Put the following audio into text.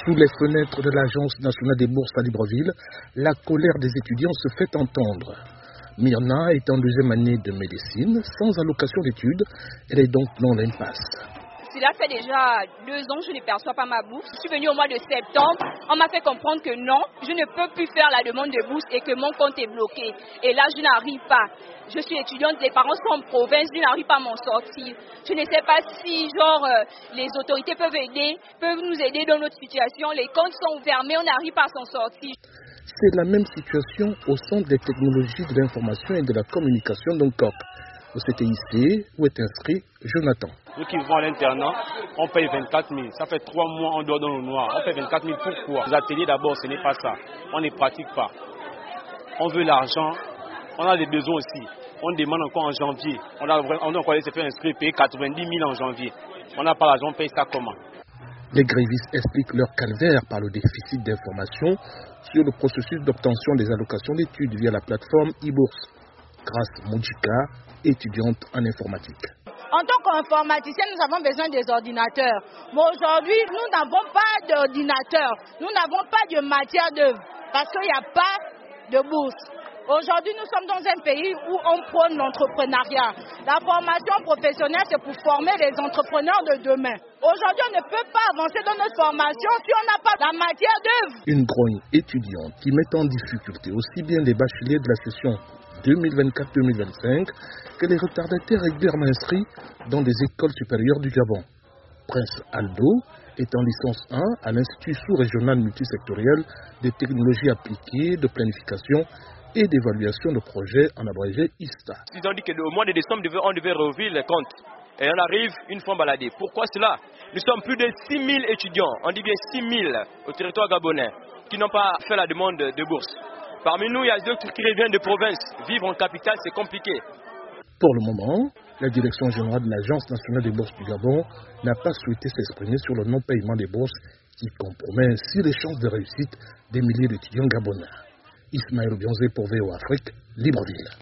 Sous les fenêtres de l'Agence nationale des bourses à Libreville, la colère des étudiants se fait entendre. Myrna est en deuxième année de médecine, sans allocation d'études, elle est donc dans l'impasse. Cela fait déjà 2 ans que je ne perçois pas ma bourse. Je suis venue au mois de septembre, on m'a fait comprendre que non, je ne peux plus faire la demande de bourse et que mon compte est bloqué. Et là, je n'arrive pas. Je suis étudiante, les parents sont en province, je n'arrive pas à m'en sortir. Je ne sais pas si, les autorités peuvent nous aider dans notre situation. Les comptes sont ouverts, mais on n'arrive pas à s'en sortir. C'est la même situation au Centre des technologies de l'information et de la communication d'Oncoc, au CTIC, où est inscrit Jonathan. Nous qui vivons à l'internat, on paye 24 000. Ça fait 3 mois, on dort dans le noir. On paye 24 000, pourquoi? Les ateliers d'abord, ce n'est pas ça. On ne pratique pas. On veut l'argent, on a des besoins aussi. On demande encore en janvier. On a encore laissé faire inscrire, payer 90 000 en janvier. On n'a pas l'argent, on paye ça comment? Les grévistes expliquent leur calvaire par le déficit d'information sur le processus d'obtention des allocations d'études via la plateforme e-bourse. Grâce Moujika, étudiante en informatique. En tant qu'informaticiens, nous avons besoin des ordinateurs. Mais aujourd'hui, nous n'avons pas d'ordinateur. Nous n'avons pas de matière d'œuvre parce qu'il n'y a pas de bourse. Aujourd'hui, nous sommes dans un pays où on prône l'entrepreneuriat. La formation professionnelle, c'est pour former les entrepreneurs de demain. Aujourd'hui, on ne peut pas avancer dans notre formation si on n'a pas la matière d'œuvre. Une grogne étudiante qui met en difficulté aussi bien les bacheliers de la session 2024-2025 que les retardataires régulièrement inscrits dans des écoles supérieures du Gabon. Prince Aldo est en licence 1 à l'Institut sous-régional multisectoriel des technologies appliquées, de planification et d'évaluation de projets, en abrégé ISTA. Ils ont dit qu'au mois de décembre, on devait rouvrir les comptes. Et on arrive une fois baladé. Pourquoi cela? Nous sommes plus de 6 000 étudiants, on dit bien 6 000 au territoire gabonais, qui n'ont pas fait la demande de bourse. Parmi nous, il y a d'autres qui reviennent de province. Vivre en capitale, c'est compliqué. Pour le moment, la direction générale de l'Agence nationale des bourses du Gabon n'a pas souhaité s'exprimer sur le non-paiement des bourses qui compromet ainsi les chances de réussite des milliers d'étudiants gabonais. Ismaël Bionzé pour VO Afrique, Libreville.